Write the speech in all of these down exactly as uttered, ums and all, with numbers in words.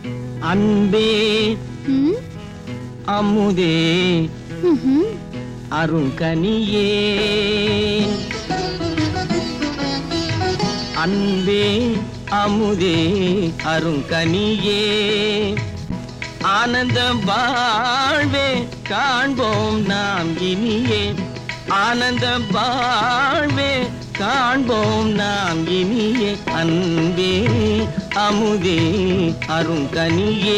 அன்பே அமுதே அருங்கனியே அன்பே அமுதே அருங்கனியே ஆனந்தம் வாழ்வே காண்போம் நாம் இனியே ஆனந்தம் வாழ்வே காண்போம் நாம் இனியே அன்பே அமுதே அருங்கனியே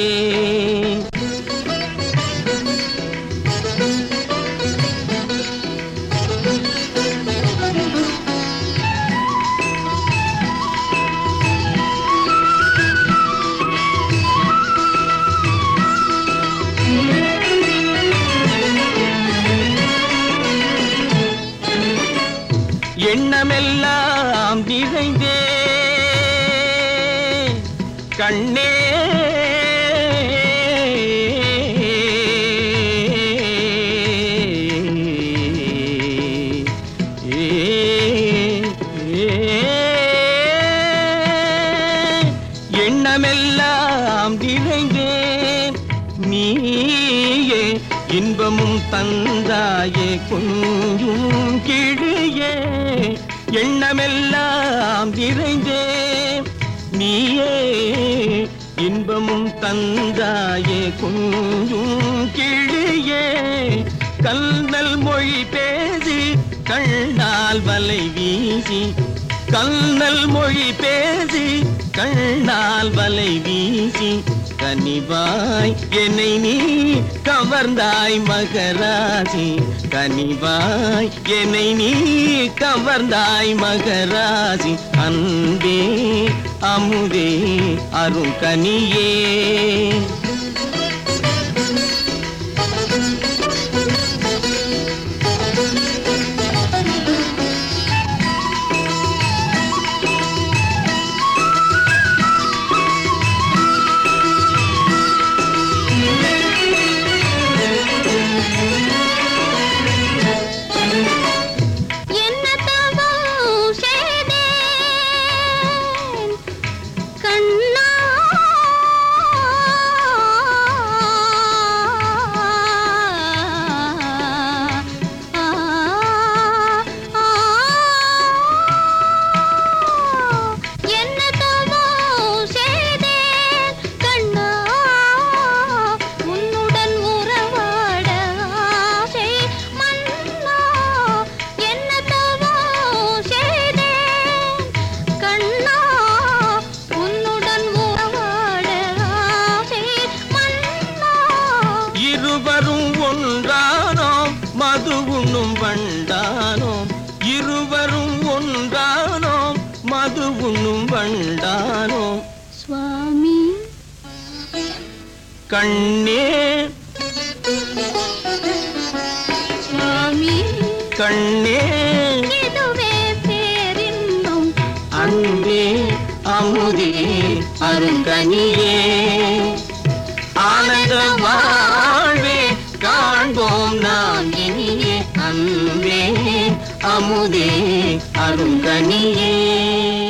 எண்ணமெல்லாம் நிறைந்தே கண்ணே எண்ணமெல்லாம் நிறைந்தே நீயே இன்பமும் தந்தாயே கொஞ்சும் கிழியே எண்ணமெல்லாம் நிறைந்தே நீயே இன்பமும் தந்தாயே கொஞ்சும் கிழியே கல்நல் மொழி பேசி கண்ணால் வலை வீசி கல்நல் மொழி பேசி கண்ணால் வலை வீசி கனிவாய் என்னை நீ கவர்ந்தாய் மகராசி கனிவாய் என்னை நீ கவர்ந்தாய் மகராசி அன்பே அமுதே அருங்கனியே இருவரும் ஒன்றானோம் மது உண்ணும் வண்டானோம் இருவரும் ஒன்றானோம் மது உண்ணும் வண்டானோம் சுவாமி கண்ணே சுவாமி கண்ணே இதுவே பேரின்பம் அன்பே அமுதே அருங்கனியே ஆனந்த வாழ்வே காண்போம் நாம் இனியே அன்பே அமுதே அருங்கனியே.